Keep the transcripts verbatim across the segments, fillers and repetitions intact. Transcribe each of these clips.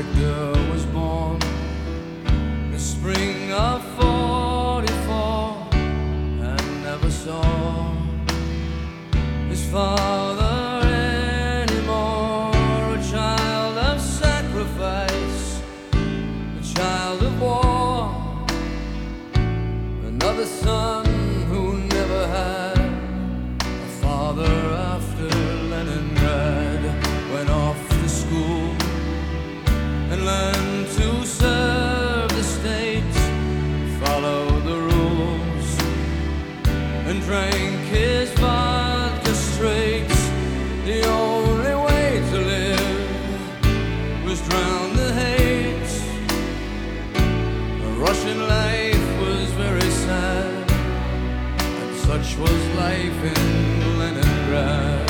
Victor was born in the spring of forty-four and never saw his father anymore. A child of sacrifice, a child of war, another son who never had a father after Leningrad. Went off to school and learned to serve the state, follow the rules, and drank his vodka straight. The only way to live was drown the hate. The Russian life was very sad, and such was life in Leningrad.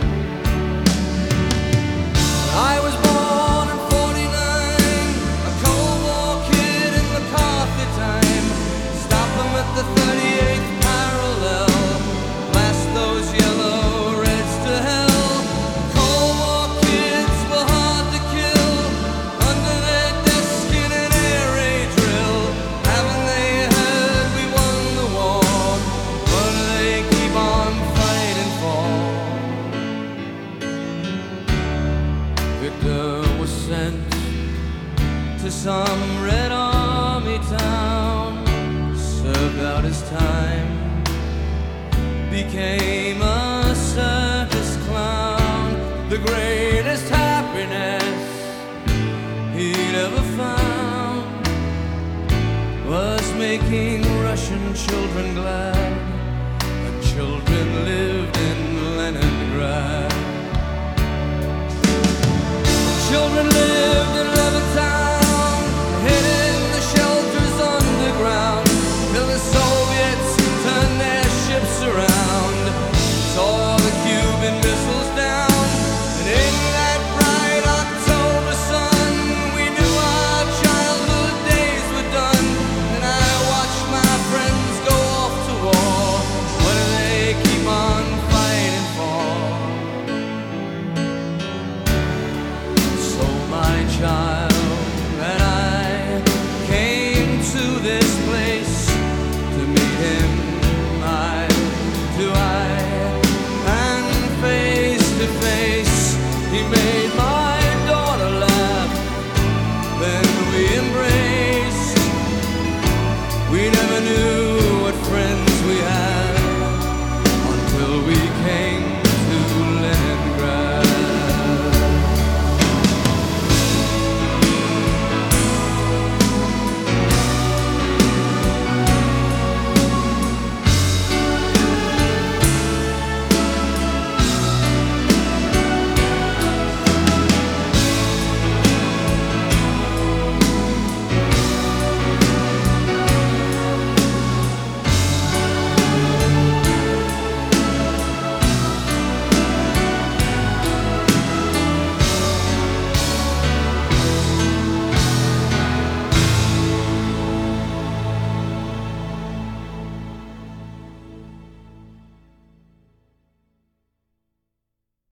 I was born in forty-nine, a Cold War kid in McCarthy time. Stop them at the thirty-eighth parallel, blast those yellow reds to hell. Cold War kids were hard to kill, under their desk in an air raid drill. Haven't they heard we won the war? What do they keep on fighting for? Victor was sent to some Red Army town, served out his time, became a circus clown. The greatest happiness he'd ever found was making Russian children glad.